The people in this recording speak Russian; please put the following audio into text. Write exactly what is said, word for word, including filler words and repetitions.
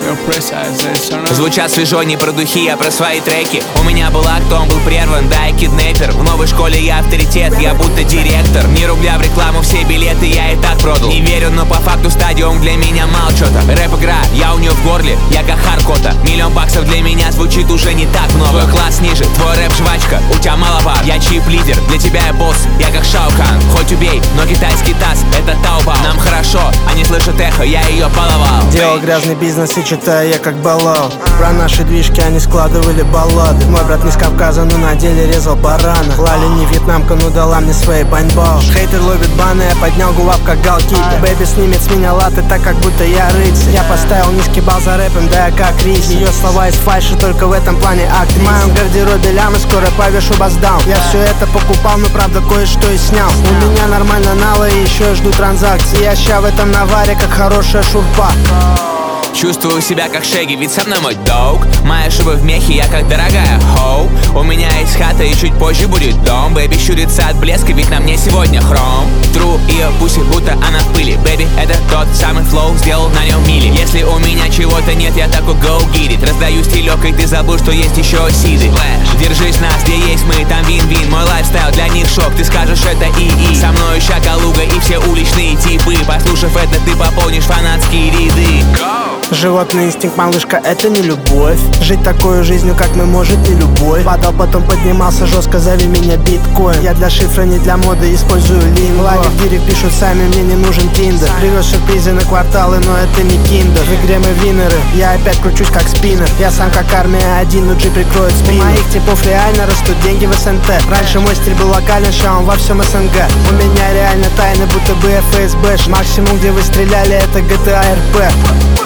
Звучат свежо, не про духи, а про свои треки. У меня был акт, он был прерван, да, я киднепер. В новой школе я авторитет, я будто директор. Ни рубля в рекламу, все билеты я и так продал. Не верю, но по факту стадиум для меня мало чё-то. Рэп-игра, я у нее в горле, я как Харкота. Миллион баксов для меня звучит уже не так много. Твой класс ниже, твой рэп жвачка, у тебя мало пар. Я чип-лидер, для тебя я босс, я как Шаукан. Хоть убей, но китайский таз, это Таобао. Нам хорошо, они слышат эхо, я ее баловал. Делал грязный бизнес и читаю я как баллон. Про наши движки они складывали баллады. Мой брат не с Кавказа, но на деле резал барана. Лали не вьетнамка, но дала мне свои баньбол. Хейтер ловит баны, я поднял гулап как галкипер. Бэби снимет с меня латы так, как будто я рыцарь. Я поставил низкий балл за рэпом, да я как рис. Ее слова из фальши, только в этом плане актрис. В моем гардеробе лямы, скоро повешу басдаун. Я все это покупал, но правда кое-что и снял. У меня нормально нало и еще жду транзакции. Я ща в этом наваре, как хорошая шурпа. Чувствую себя как Шеги, ведь со мной мой дог. Мои шубы в мехе, я как дорогая хоу. У меня есть хата и чуть позже будет дом. Бэби щурится от блеска, ведь на мне сегодня хром. Тру ее пуси, будто она в пыли. Бэби, это тот самый флоу, сделал на нем мили. Если у меня чего-то нет, я такой go get it. Раздаю стилек, и ты забыл, что есть еще сиды. Держись нас, где есть мы, там вин-вин. Мой лайфстайл для них шок, ты скажешь это и-и. Со мной ща Калуга и все уличные типы. Послушав это, ты пополнишь фанатские ряды. Животный инстинкт, малышка, это не любовь. Жить такой жизнью, как мы, может не любой. Падал, потом поднимался жестко, зови меня биткоин. Я для шифра, не для моды, использую линго. Лайки в директ пишут сами, мне не нужен тиндер. Привез сюрпризы на кварталы, но это не киндер. В игре мы винеры, я опять кручусь как спиннер. Я сам как армия один, но джи прикроет спину. У моих типов реально растут деньги в СНТ. Раньше мой стиль был локальный, ща он во всем СНГ. У меня реально тайны, будто бы эф эс бэ. Максимум, где вы стреляли, это джи ти эй эр пи.